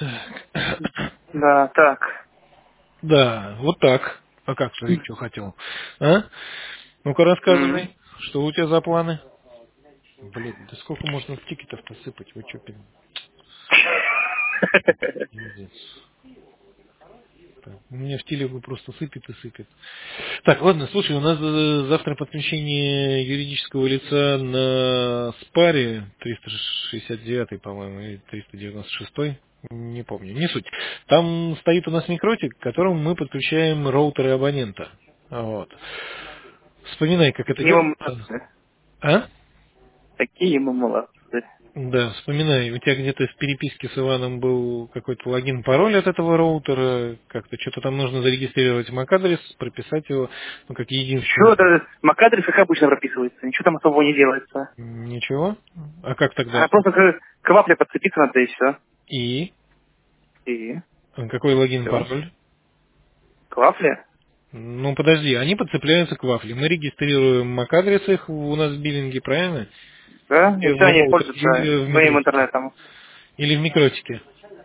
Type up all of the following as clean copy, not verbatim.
Так. Да, так. Да, вот так. А как ты что хотел? А? Ну-ка М. рассказывай, что у тебя за планы? Блин, да сколько можно тикетов-то сыпать? Вы что, пиздец. Так, у меня в телегу просто сыпет и сыпет. Так, ладно, слушай, у нас завтра подключение юридического лица на спаре 369, по-моему, и 396, не помню, не суть. Там стоит у нас микротик, к которому мы подключаем роутеры абонента. Вот. Вспоминай, как это Такие мы делается. молодцы. А? Такие мы молодцы. Да, вспоминай, у тебя где-то в переписке с Иваном был какой-то логин, пароль от этого роутера, как-то что-то там нужно зарегистрировать MAC-адрес, прописать его, ну, как Что единственный. это? MAC-адрес как обычно прописывается. Ничего там особого не делается. Ничего. А как тогда? А просто к вафле подцепиться надо и все. И? И Какой логин, все. пароль? К вафле? Ну, подожди, они подцепляются к вафле. Мы регистрируем MAC-адрес их у нас в биллинге, правильно? Да? И Или все, в они роутер, пользуются или в своим микротике. интернетом. Или в микротике.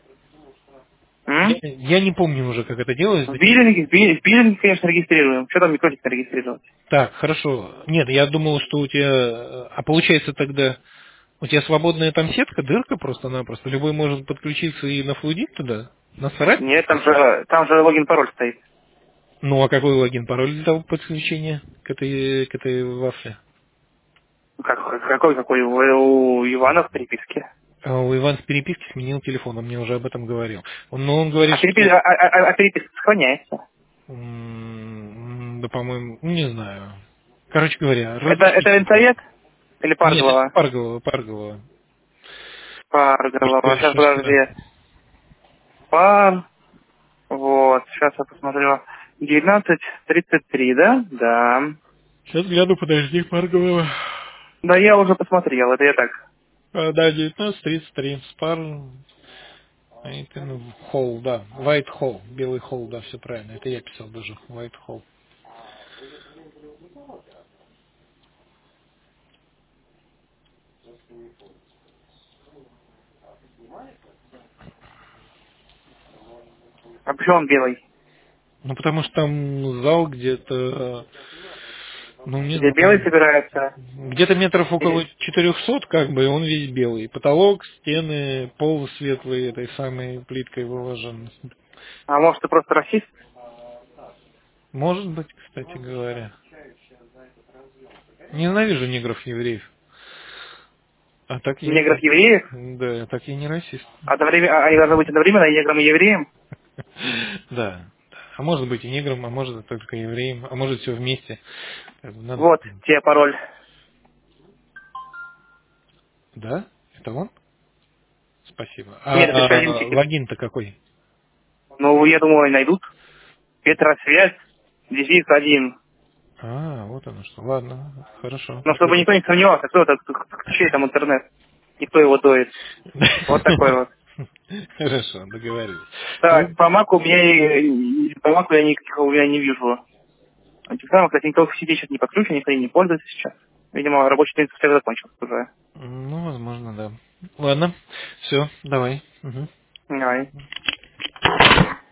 М? Я не помню уже, как это делалось. В биллинге, конечно, регистрируем. Что там микротик регистрировать? Так, хорошо. Нет, я думал, что у тебя... А получается тогда... У тебя свободная там сетка, дырка просто-напросто. Любой может подключиться и нафлудить туда? Насрать? Нет, там же логин-пароль стоит. Ну, а какой логин, пароль для того подключения к этой вафле? Какой? У Ивана в переписке. А у Ивана с переписки сменил телефон, он мне уже об этом говорил. Но он А, говорит, что... переписка сохраняется. Да, по-моему, ну, не знаю. Короче говоря, Это разъясните. Винсовет или Нет, это Парголова? Парголова. Парголова. Сейчас, Что? подожди. Пар. Вот, сейчас я посмотрю. 19:33, да? Да. Сейчас гляну, подожди, Парголова. Да, я уже посмотрел, это я так. Да, 19:33. Спар. Холл, да. White Hall. Белый холл, да, все правильно. Это я писал даже. White Hall. А почему он белый? Ну, потому что там зал где-то, ну, не Где белый знаю, собирается? где-то метров около Или... 400, как бы, и он весь белый. Потолок, стены, пол светлый, этой самой плиткой выложен. А может, ты просто расист? Может быть, кстати говоря. Ненавижу негров и евреев. А так я Негров не... евреев? Да, так я не расист. Они должны быть одновременно и негром, и евреем? Да. А может быть и негром, а может только евреем, а может все вместе. Надо... Вот, тебе пароль. Да? Это он? Спасибо. Нет, это еще один А тикет. логин-то какой? Ну, я думаю, они найдут. Петросвязь, дефис 1. Вот оно что. Ладно, хорошо. Но чтобы никто не сомневался, кто это, чей там интернет, и кто его доит. Вот такой вот. Хорошо, договорились. Ну, Так, по маку по маку я никаких у меня не вижу. Антифрама, кстати, никто в сети сейчас не подключен, никто им не пользуется сейчас. Видимо, рабочий день всех закончился уже. ну, возможно, да. Ладно, все, давай. Мгм. Давай.